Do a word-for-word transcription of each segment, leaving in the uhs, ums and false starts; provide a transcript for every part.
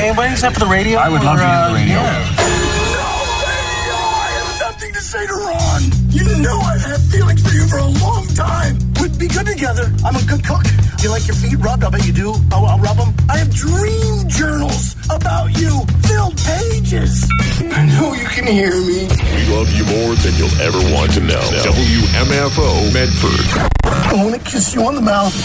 anybody except for the radio? I would or, love to hear the radio. Uh, yeah. To say to Ron, you know I've had feelings for you for a long time. We'd be good together. I'm a good cook. You like your feet rubbed? I bet you do. I'll, I'll rub them. I have dream journals about you, filled pages. I know you can hear me. We love you more than you'll ever want to know. W M F O Medford. I want to kiss you on the mouth.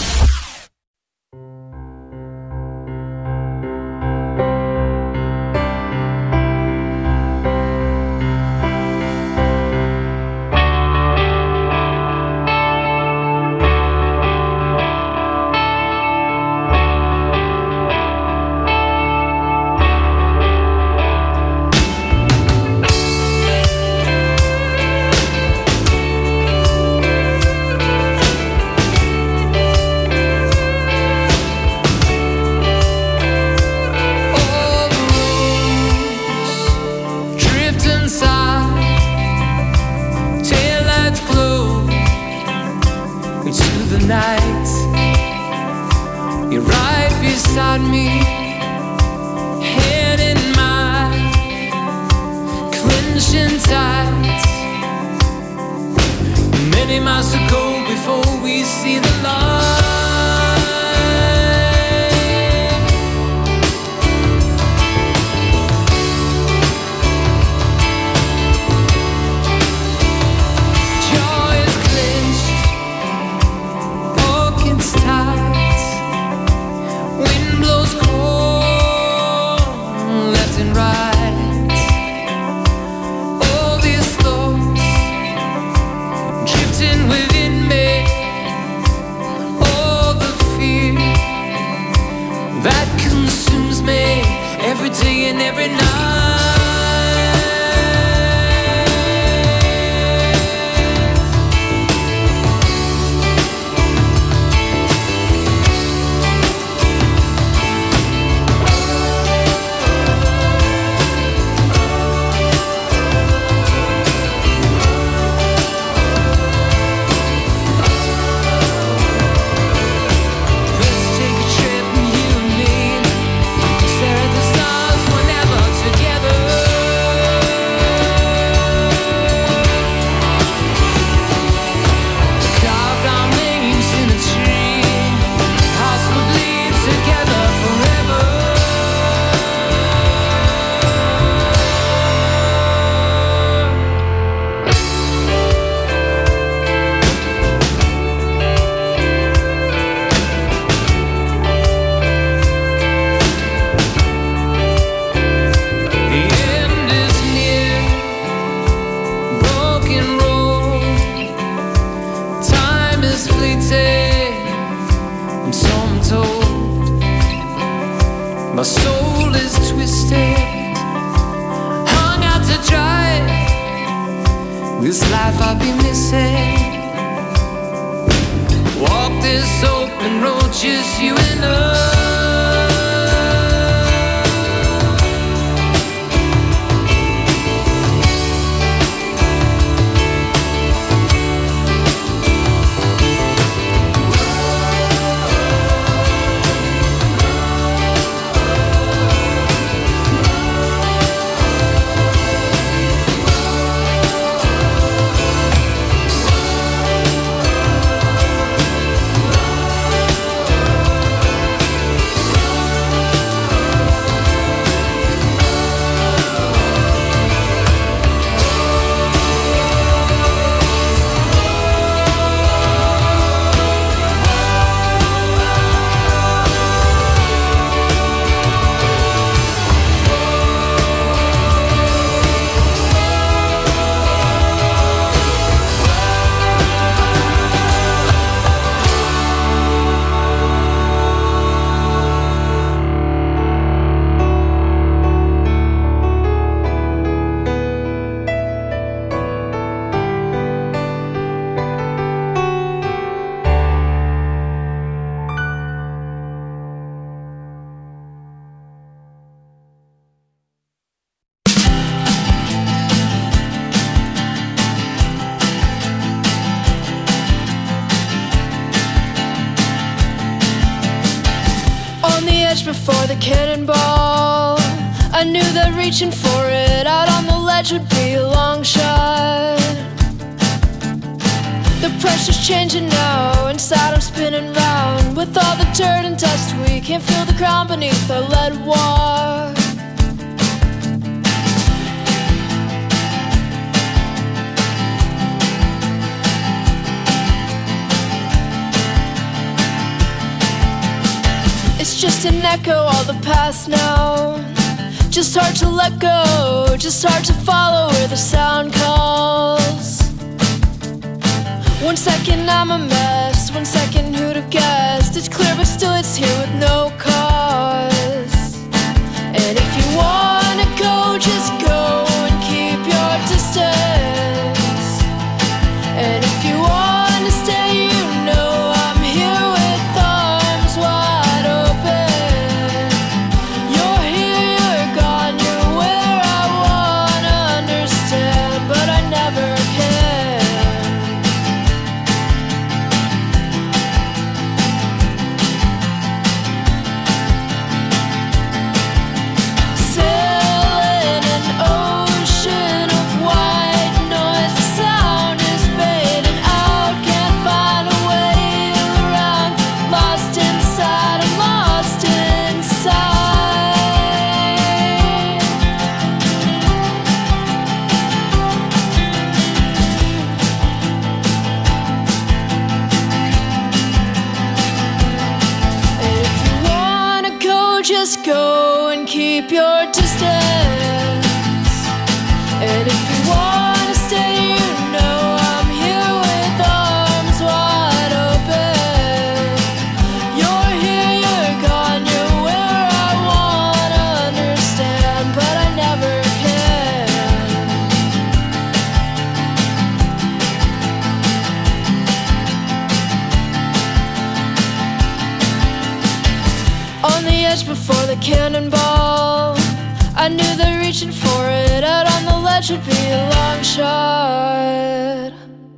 Before the cannonball, I knew that reaching for it out on the ledge would be a long shot. The pressure's changing now, inside I'm spinning round. With all the dirt and dust, we can't feel the ground beneath our lead walk. It's just an echo, all the past now. Just hard to let go, just hard to follow where the sound calls. One second I'm a mess, one second who'd have guessed. It's clear but still it's here with no cause. And if you wanna go, just go and keep your distance. And if you wanna stay, you know I'm here with arms wide open. You're here, you're gone, you're where I wanna understand, but I never can. Sailing an ocean of white noise, the sound is fading out, can't find a way around. Lost inside, I'm lost inside. And if you wanna go, just go and keep your distance. And if you wanna stay, you know I'm here with arms wide open. You're here, you're gone, you're where I wanna understand, but I never can. On the edge before the cannonball, I knew that reaching for it out on the ledge would be a long shot.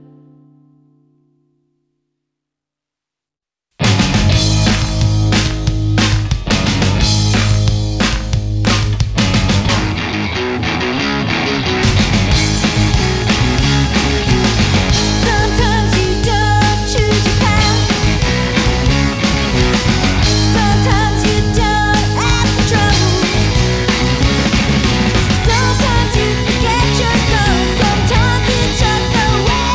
Sometimes you don't choose your path. Sometimes you don't have control. Sometimes you forget your goals. Sometimes it's just the way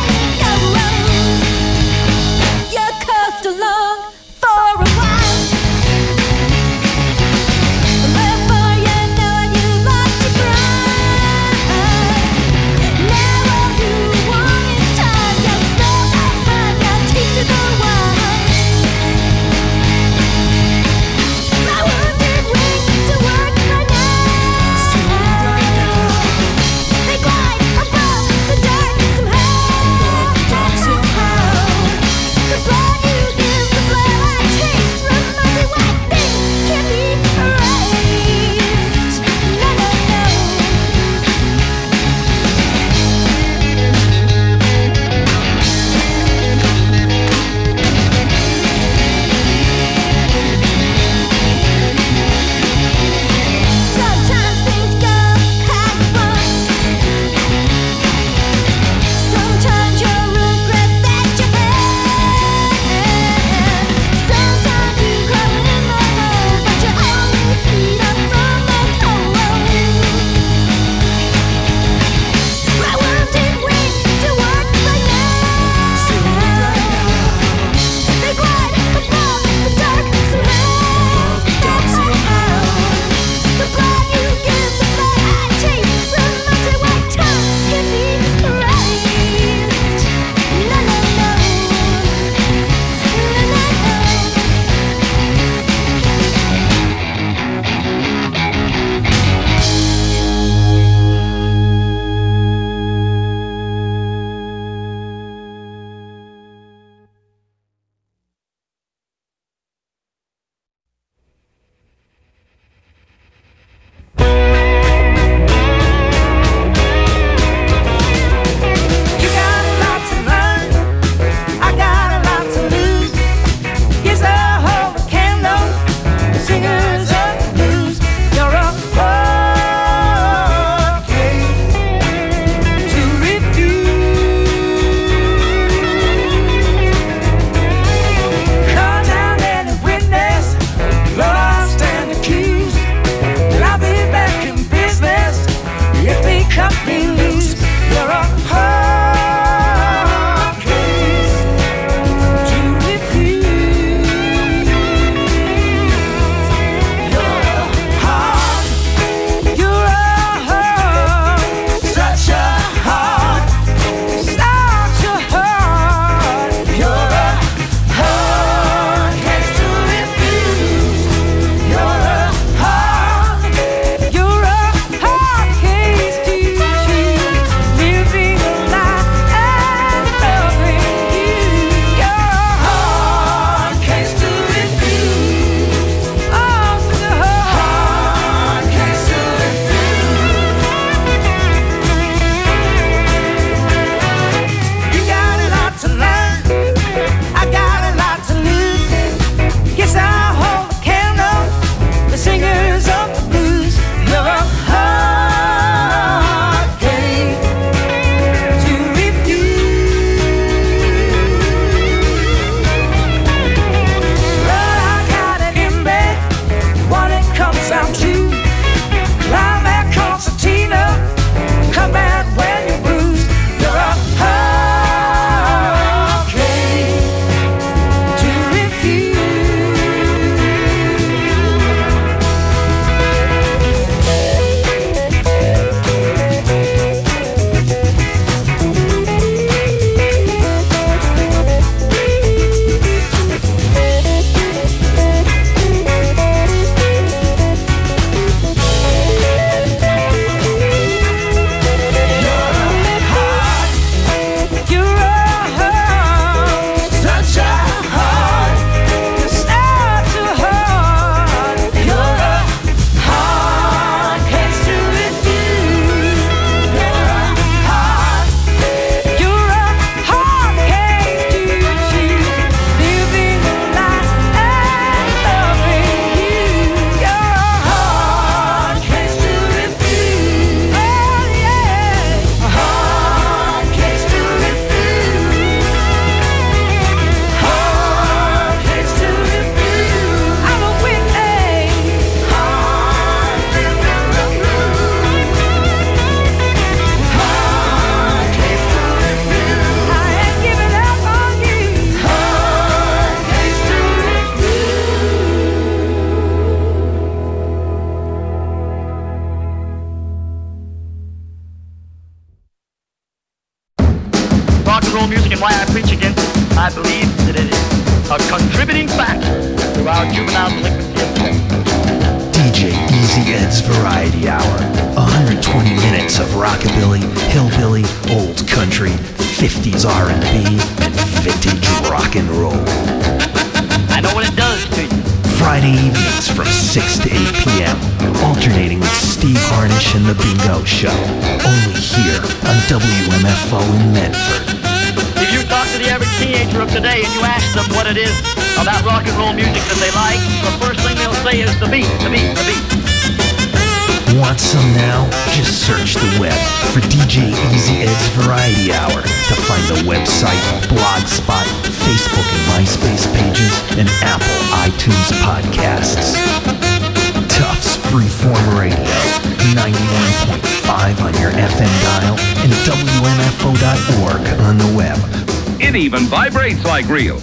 rockabilly, hillbilly, old country, fifties R and B, and vintage rock and roll. I know what it does to you. Friday evenings from six to eight p.m. alternating with Steve Harnish and The Bingo Show. Only here on W M F O in Medford. If you talk to the average teenager of today and you ask them what it is about rock and roll music that they like, the first thing they'll say is the beat, the beat, the beat. Want some now? Just search the web for D J Easy Ed's Variety Hour to find the website, Blogspot, Facebook and MySpace pages, and Apple iTunes podcasts. Tufts Freeform Radio, ninety-one point five on your F M dial, and W M F O dot org on the web. It even vibrates like real.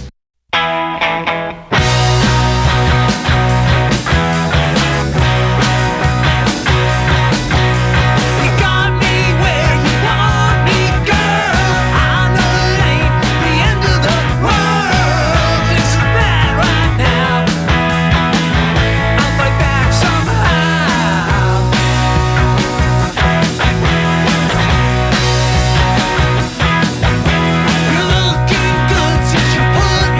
You're looking good since you put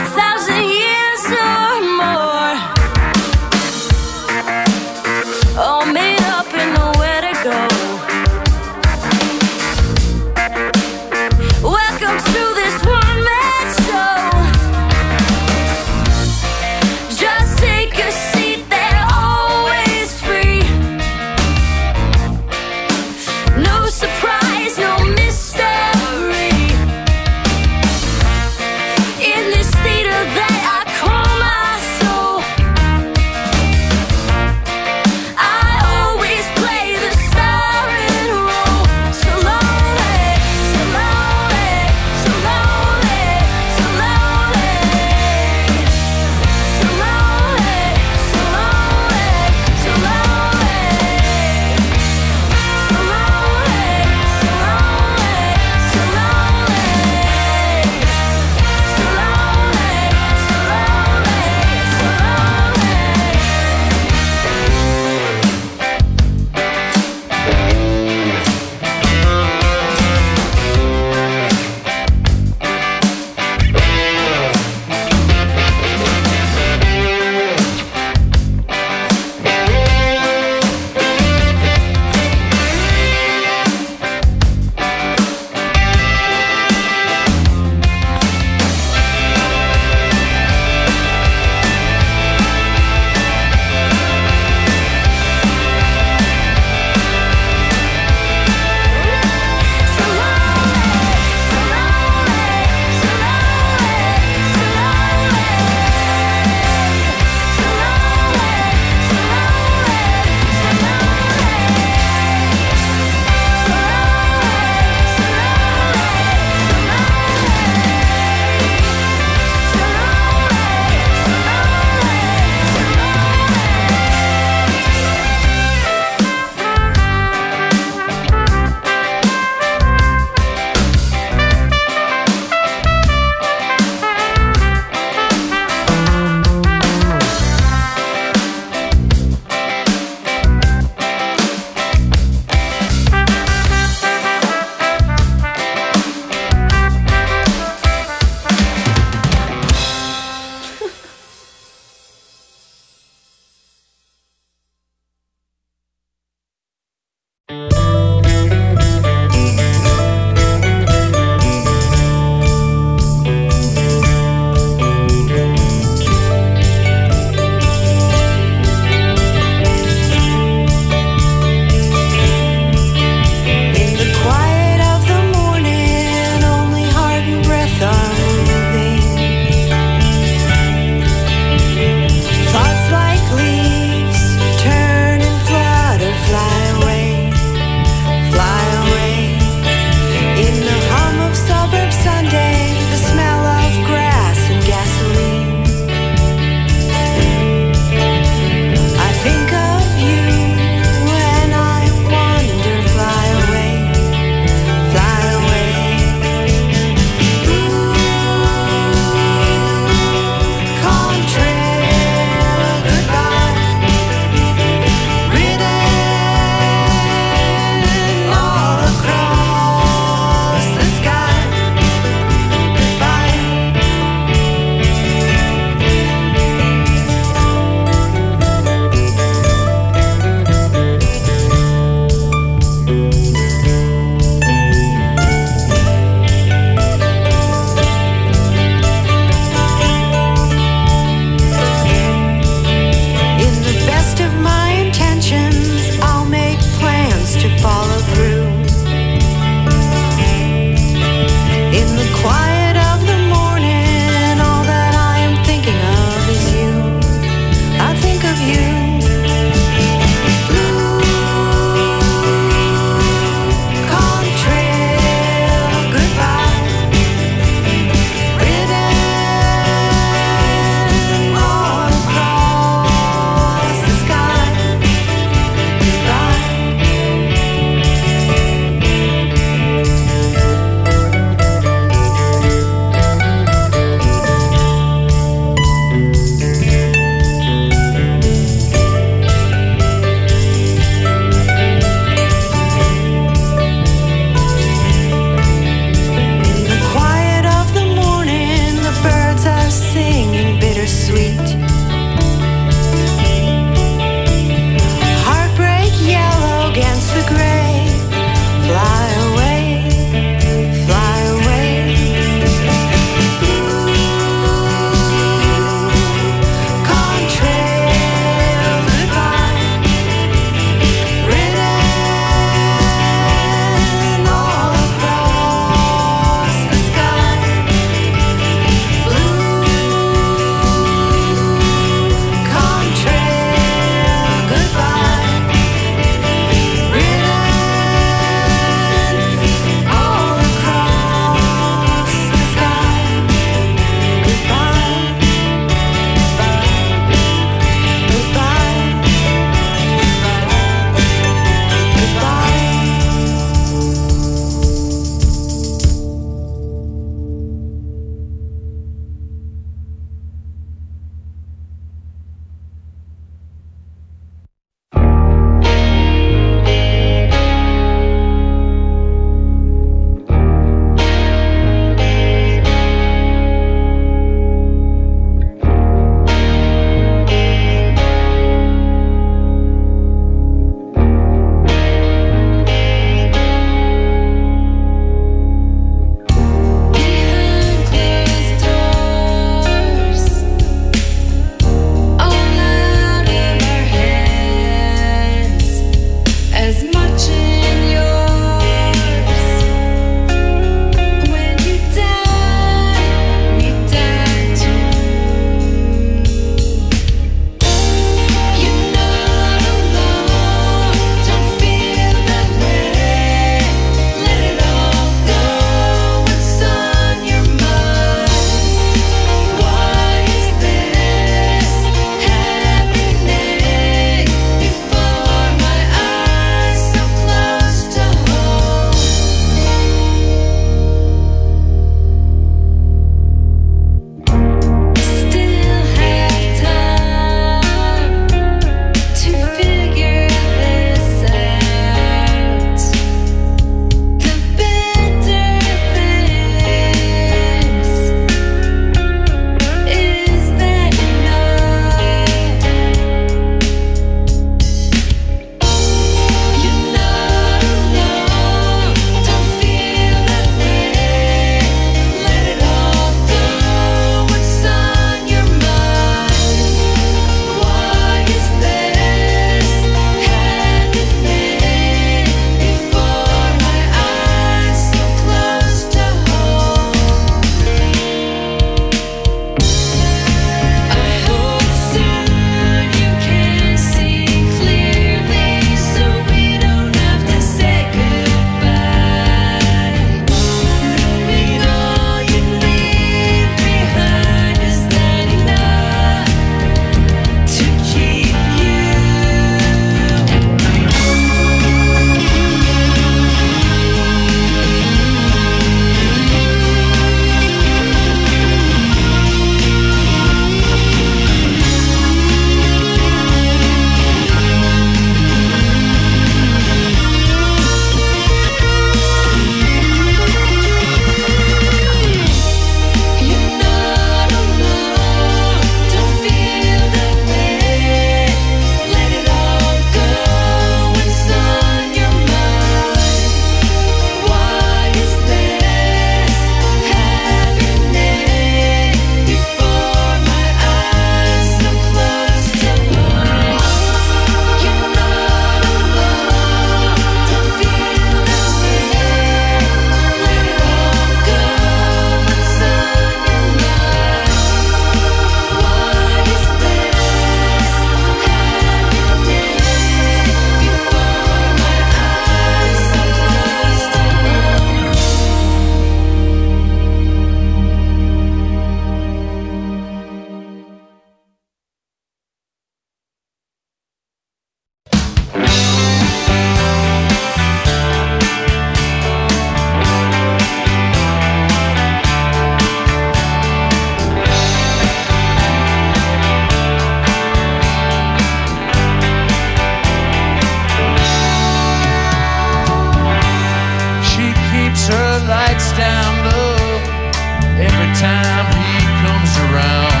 time he comes around.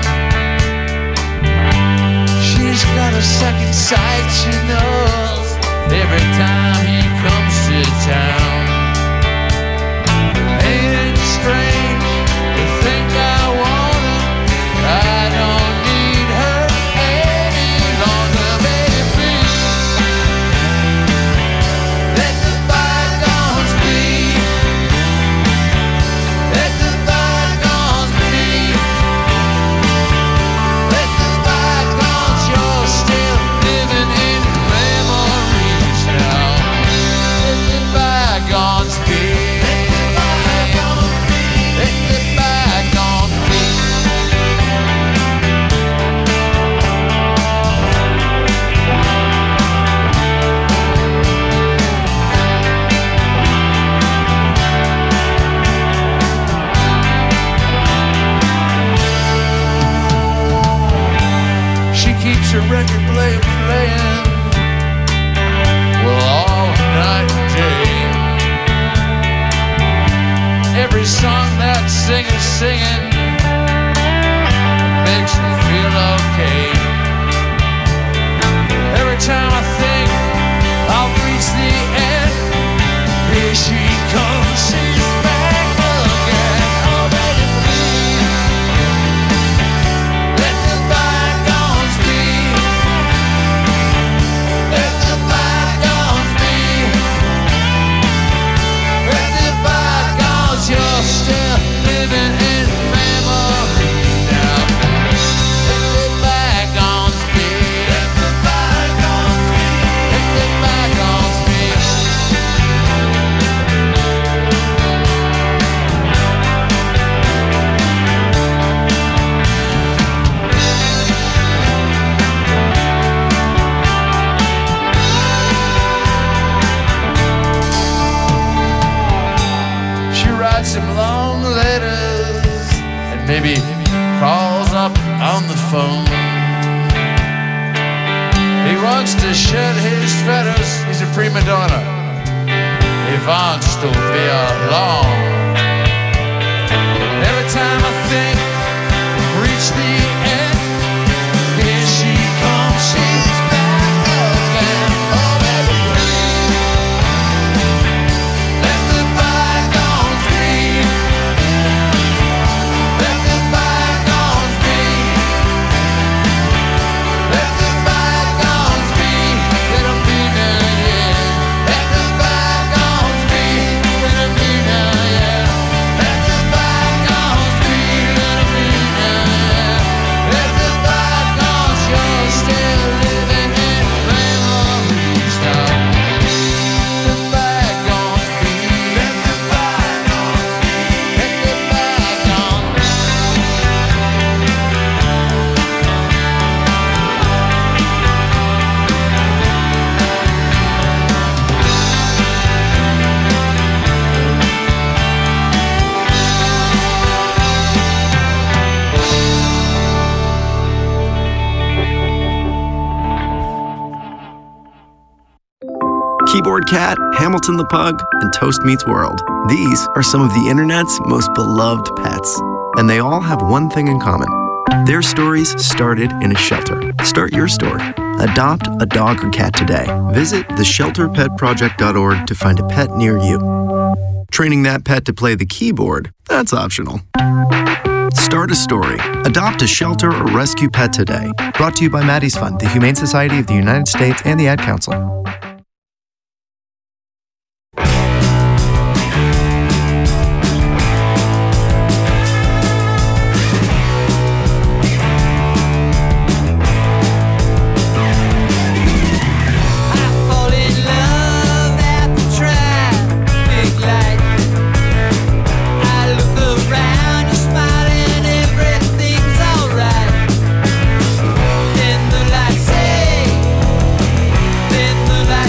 She's got a second sight, she knows, every time he comes to town. Ain't it strange to think I want her? I don't need her any longer, baby, please. Let the bygones be. Let the bygones be. Let the bygones, you're still living in memories now. Let the bygones be. Let the bygones be. She keeps her record player playing, well, all night and day. Every song that singer's singing makes me feel okay. Every time I think I'll reach the end, here she comes, she's back again. Oh, baby, please. Let the bygones be. Let the bygones be. Let the bygones, you're still living in memory now. Let the bygones be. Let the bygones be. Let the bygones be. She writes him long letters and maybe calls up on the phone. He wants to shed his feathers, he's a prima donna. He wants to be alone. Every time I think I've reached the end, here she comes, she's back again. Oh, baby, please. Let the bygones be. Let the bygones be. Let the bygones be. Let them be now, yeah. Let the bygones be. Let them be now, yeah. Let the bygones be. Let them be now, yeah. Let the bygones, you're still living in memories now. Let the bygones be. Let the bygones be. Let the bygones. Keyboard Cat, Hamilton the Pug, and Toast Meets World. These are some of the internet's most beloved pets, and they all have one thing in common. Their stories started in a shelter. Start your story. Adopt a dog or cat today. Visit the shelter pet project dot org to find a pet near you. Training that pet to play the keyboard, that's optional. Start a story. Adopt a shelter or rescue pet today. Brought to you by Maddie's Fund, the Humane Society of the United States, and the Ad Council. The lights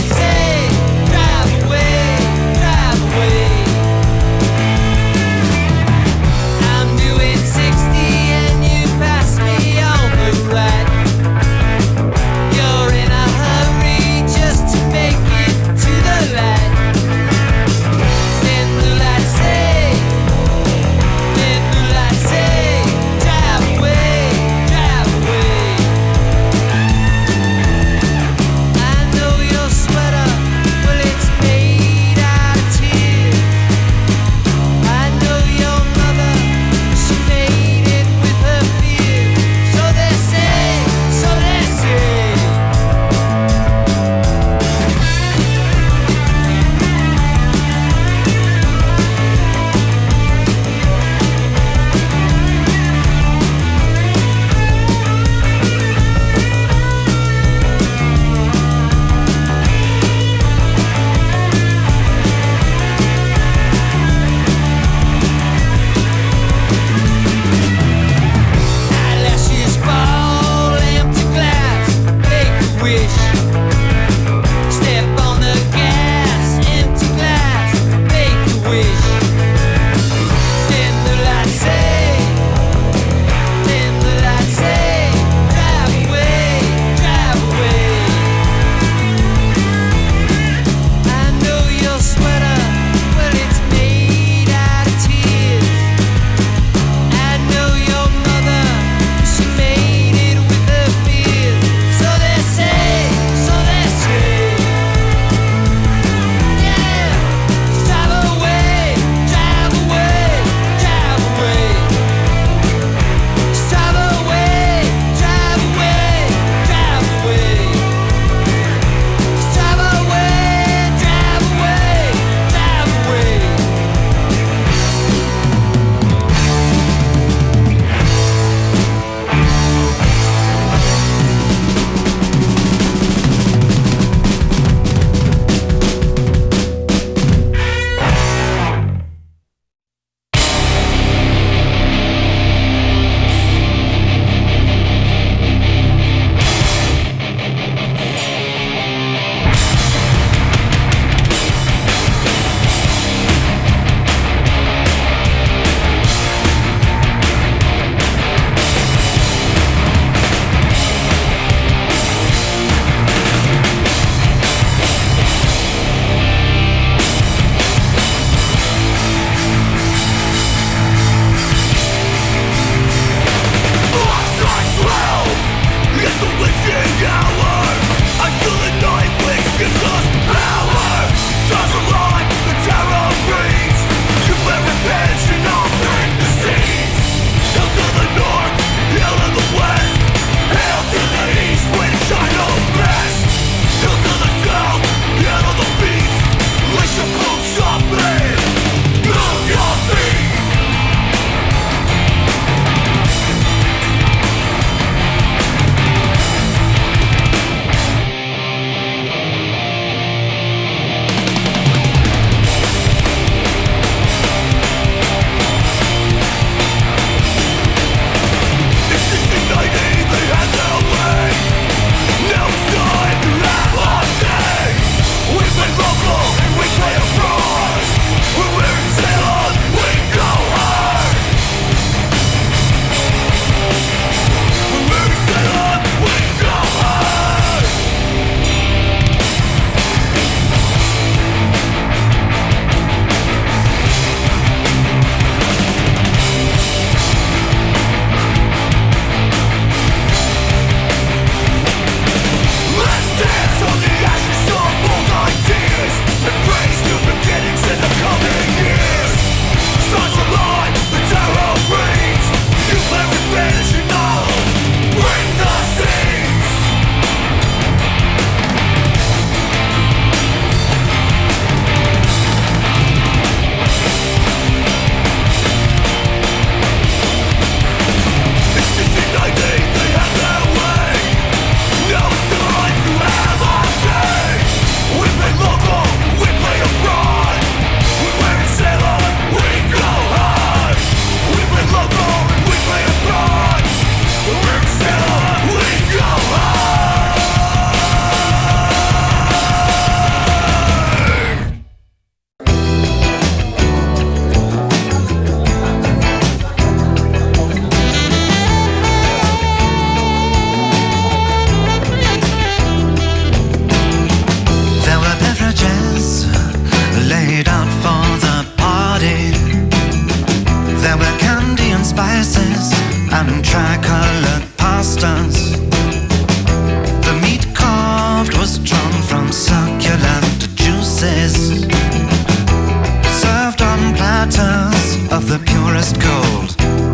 colors of the purest gold.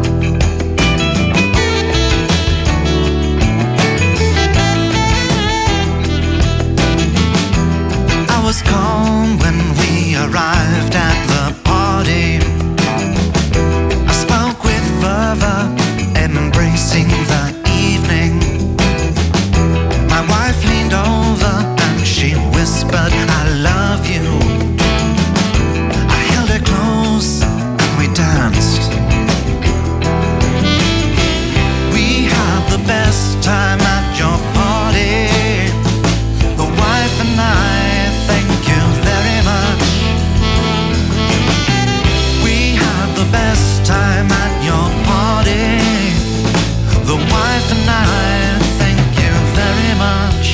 I was calm when we arrived at the party. I spoke with fervor, embracing the evening. My wife leaned over and she whispered, I love you. I held her close and we danced. We had the best time at your party. The wife and I, thank you very much. We had the best time at your party. The wife and I, thank you very much.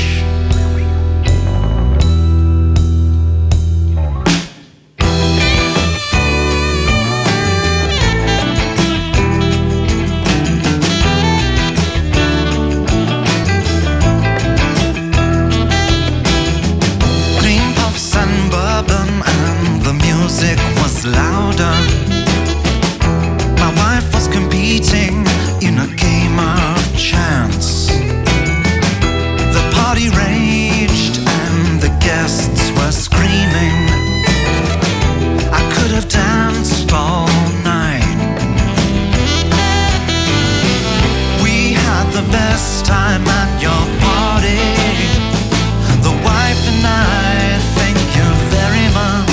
Cream puffs and bourbon and the music was louder. My wife was competing in a game of chance. The party raged and the guests were screaming. I could have danced all night. We had the best time at your party. The wife and I, thank you very much.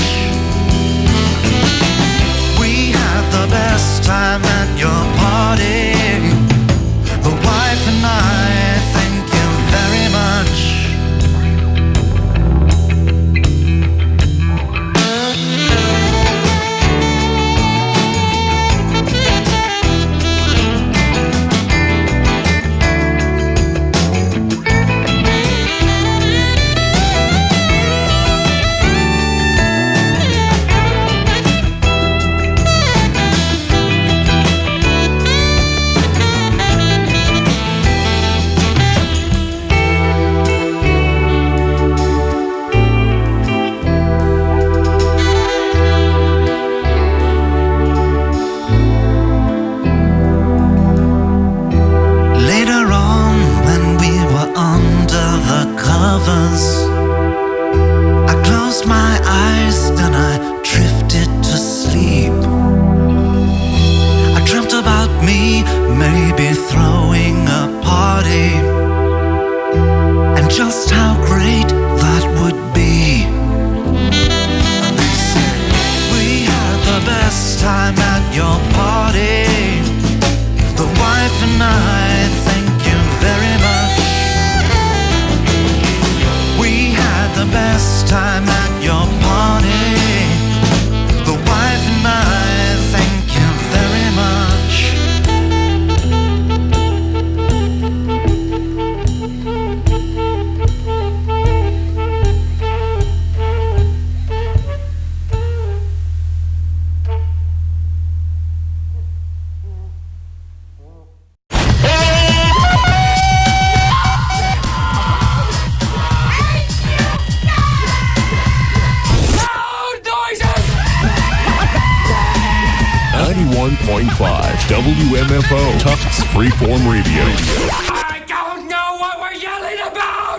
We had the best time at your party. The wife and I, thank you very much. Later on, when we were under the covers, I closed my eyes, then I drifted to sleep. I dreamt about me, maybe throwing a party, and just how great that would be. We had the best time at your party. The wife and I, thank you very much. We had the best time at your party. The wife and I, thank you very much. ninety-one point five W M F O Tufts Freeform Radio. I don't know what we're yelling about!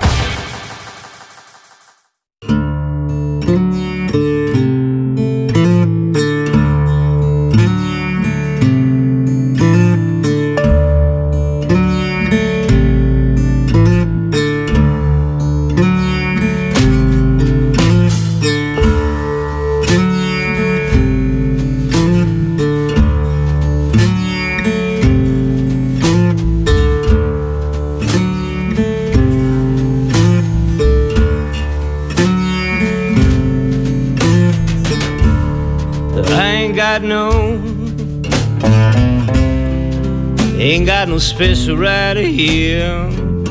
got no, ain't got no special right here.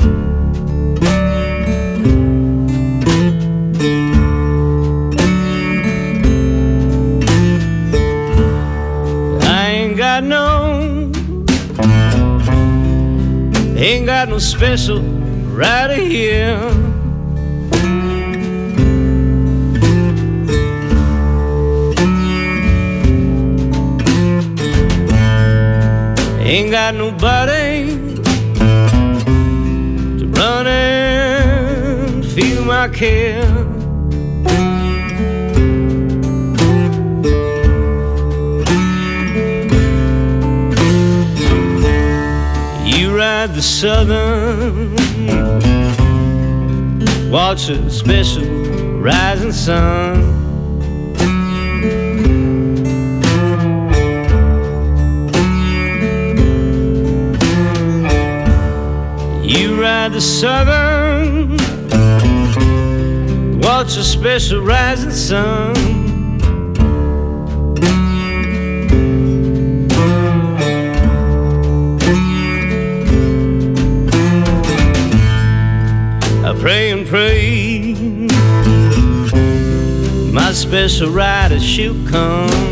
I ain't got no, ain't got no special right here. Ain't got nobody to run and feel my care. You ride the southern, watch a special rising sun. You ride the southern, watch a special rising sun. I pray and pray my special rider she'll come.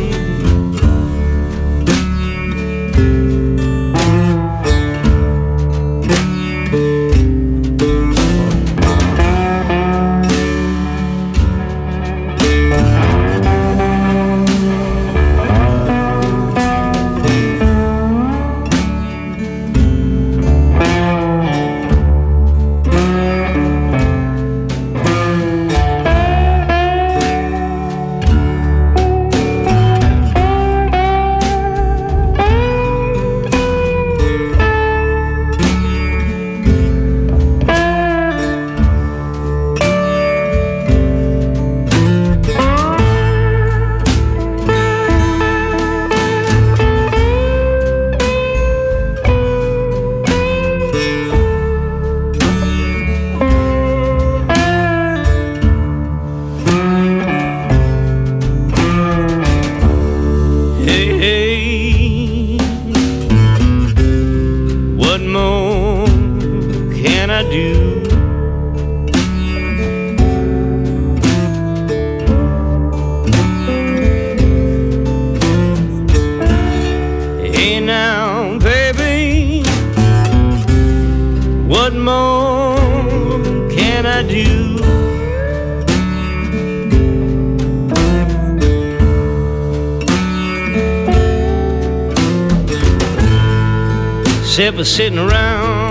Except for sitting around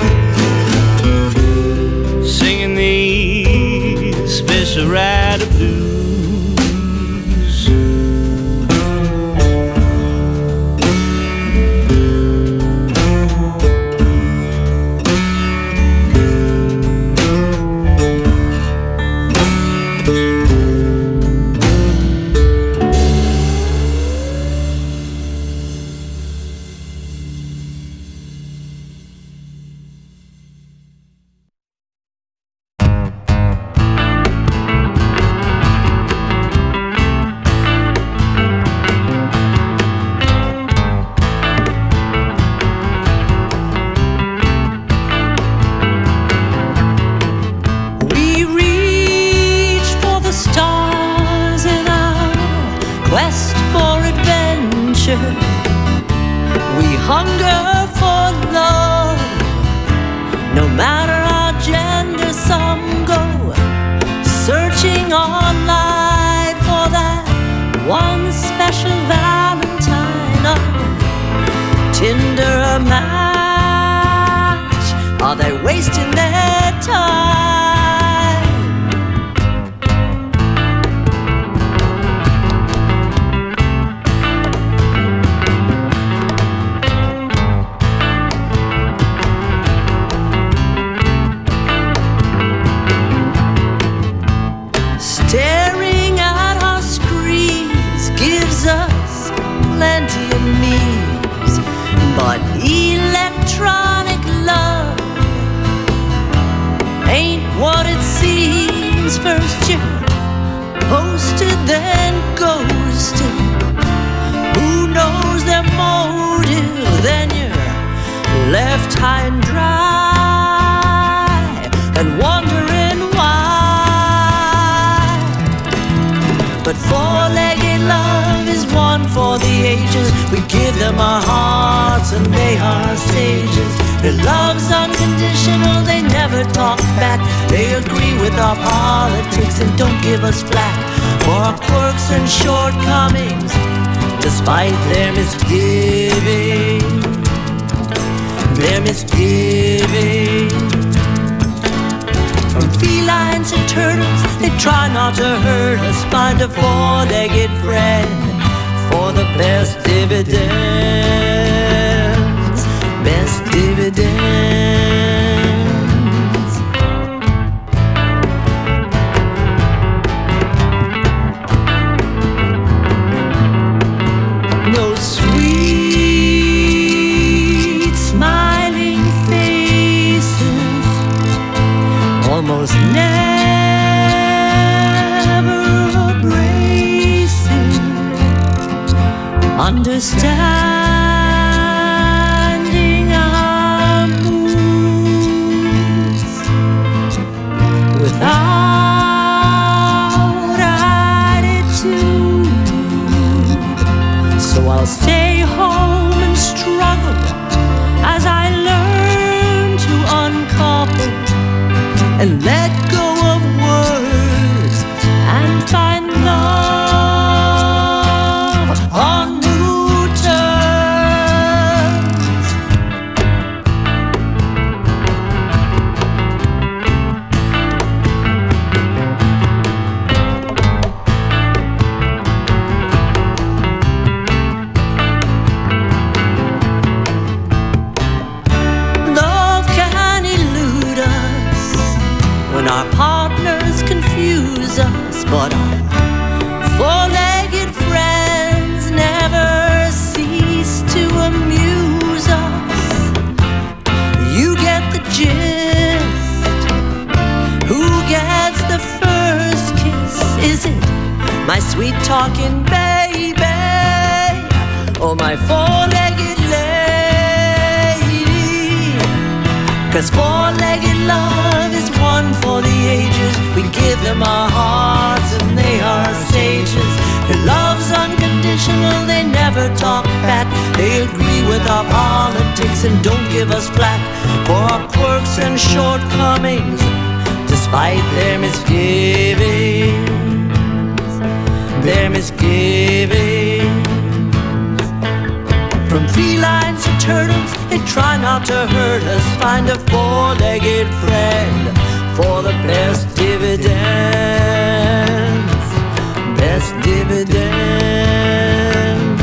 singing these special rider blues. Despite their misgivings, their misgiving. From felines and turtles, they try not to hurt us. Find a four-legged friend for the best dividends, best dividends. Those sweet smiling faces almost never abrasive, understanding our moods without attitude. So I'll stay home and struggle as I learn to uncouple and let go of words and find love on new terms. Love can elude us when our partners confuse us, but our four-legged friends never cease to amuse us. You get the gist. Who gets the first kiss? Is it my sweet talking baby or my four-legged lady? 'Cause four-legged love is one for the ages. We give them our hearts and they are sages. Their love's unconditional, they never talk back. They agree with our politics and don't give us flack for our quirks and shortcomings, despite their misgivings, their misgivings. From felines to turtles, they try not to hurt us. Find a four-legged friend for the best dividends, best dividends.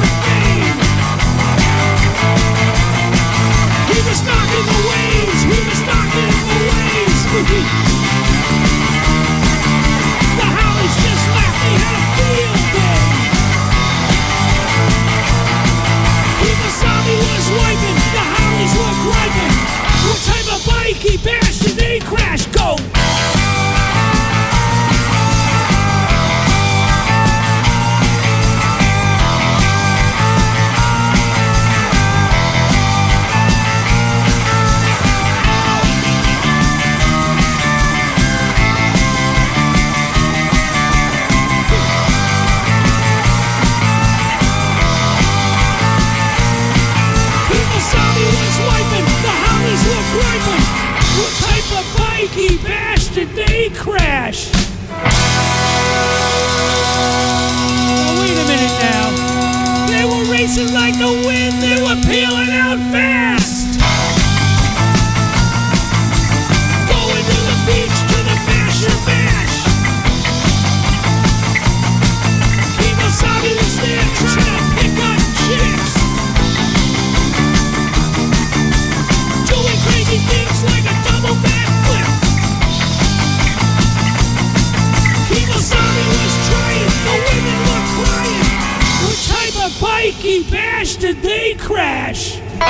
He was knocking the waves, he was bikey bash did they crash? Oh, wait a minute now. They were racing like the wind. They were peeling out fast. Going to the beach to the Basher Bash. Kemosabe was there trying to pick up chicks. Doing crazy things like a double backflip. Kemosabe was trying, the women were crying. What type of bikey bash did they crash?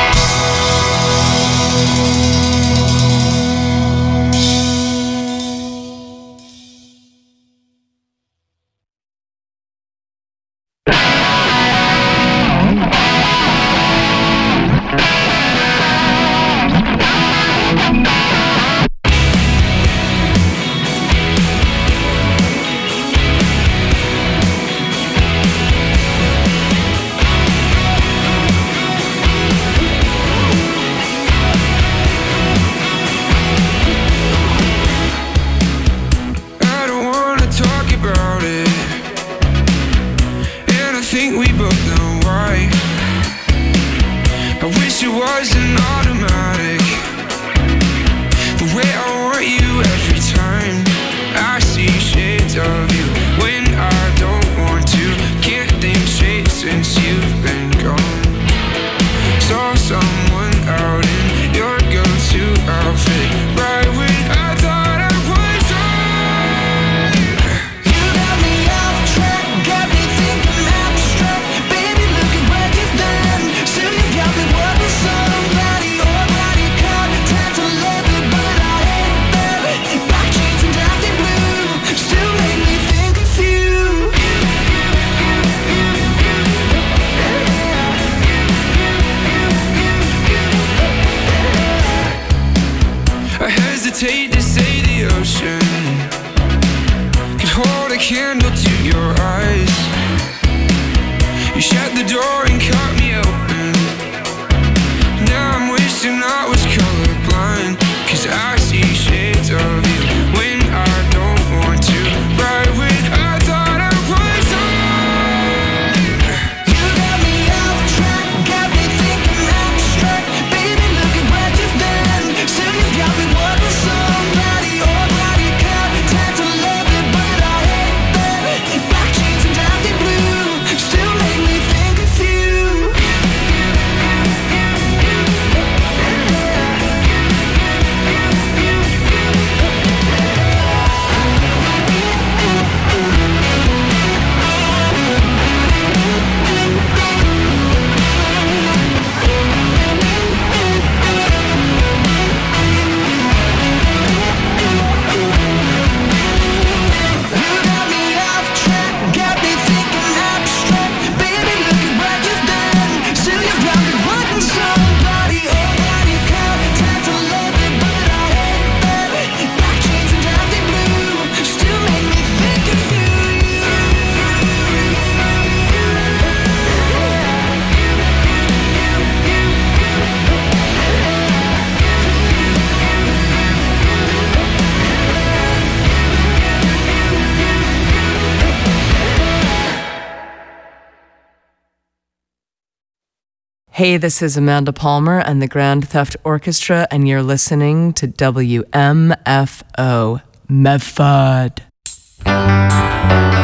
Hey, this is Amanda Palmer and the Grand Theft Orchestra, and you're listening to W M F O, Medford.